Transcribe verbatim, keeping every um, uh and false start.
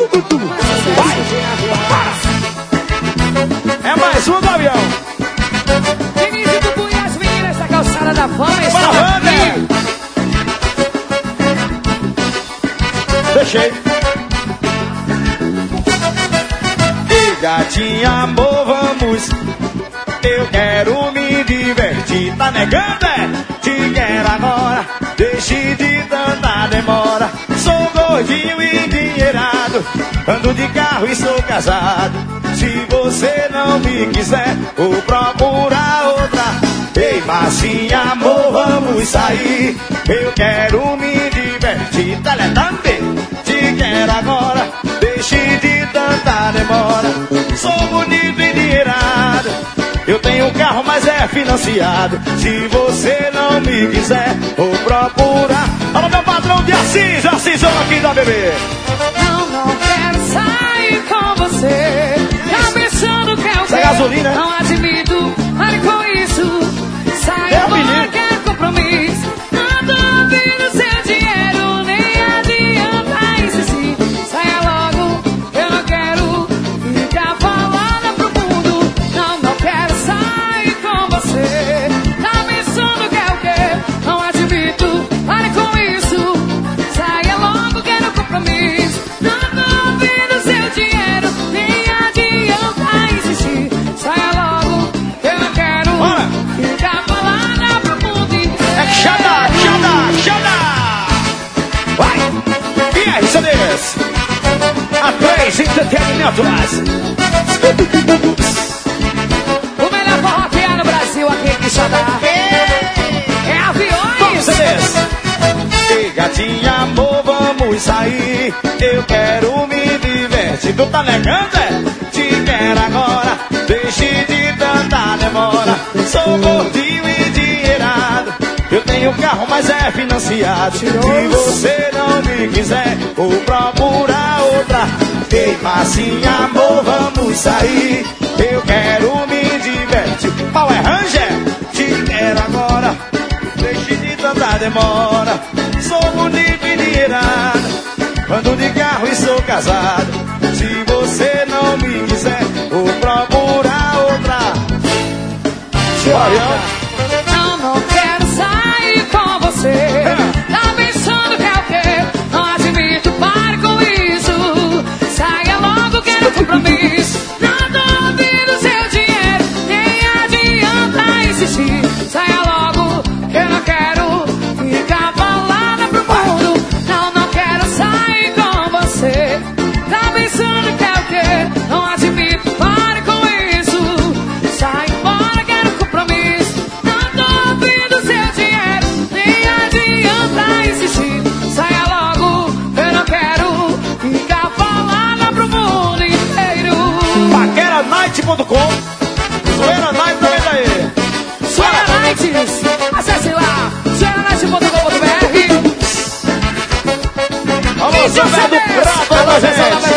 Vai! É mais um do avião. Vinícius do Cunha, as meninas da calçada da fama estão Bora, aqui. Deixei. Ei, gatinha, amor, vamos. Eu quero me divertir. Tá negando, é? Te quero agora. Deixe de tanta demora. Sou gordinho e endinheirado. Ando de carro e sou casado. Se você não me quiser, vou procurar outra. Ei, massinha, amor, vamos sair. Eu quero me divertir. Teletame, te quero agora. Deixe de tanta demora. Sou bonito e endinheirado. Eu tenho um carro, mas é financiado. Se você não me quiser, vou procurar. Olha meu patrão de Assis, Assis aqui da bebê. Não, não quero sair com você. Tá pensando que eu Isso é gasolina, né? não admito, pare com isso. Sai É, agora, menino. quero compromisso. Não tô ouvindo seu dinheiro, nem adianta insistir. Saia logo, eu não quero ficar falando pro mundo. Não, não quero sair com você. Tá pensando que é o quê? Não admito, pare com isso. Saia logo, quero compromisso. Não tô ouvindo seu dinheiro, nem adianta insistir. Saia logo, eu não quero Bora. ficar falando pro mundo inteiro. É Xadá, Xadá, Xadá. Vai! E aí, C Ds? A três Entretenimentos. O melhor forró que há no Brasil aqui em Quixadá. É aviões. Vamos, C Ds. Ei, gatinha, amor, vamos sair. Eu quero me divertir. Tu tá negando, é? Te quero agora. Deixe de tanta demora. Sou gordinho e endinheirado. Eu tenho carro, mas é financiado. Se você não me quiser, vou procurar outra. Ei, massinha, amor, vamos sair. Eu quero me divertir. Power Ranger, te quero agora. Deixe de tanta demora. Sou bonito e endinheirado. Ando de carro e sou casado. Se você não me quiser, vou procurar outra. Olha. Não, não quero sair com você. Tá pensando que é o quê? Não admito, pare com isso. Saia logo, quero compromisso. Não tô ouvindo seu dinheiro, nem adianta insistir. Saia logo, eu não quero ficar falando pro mundo. Não, não quero sair com você. Tá pensando que é o quê? Não admito, pare com isso. Sai embora, quero compromisso. Não tô ouvindo seu dinheiro, nem adianta insistir. Saia logo, eu não quero ficar falando pro mundo inteiro. Paquera Night ponto com. Zoeira Night também tá aí. Zoeira Nights, acesse lá, zoeira night ponto com ponto b r. Vamos, Zé do Prata, da gente.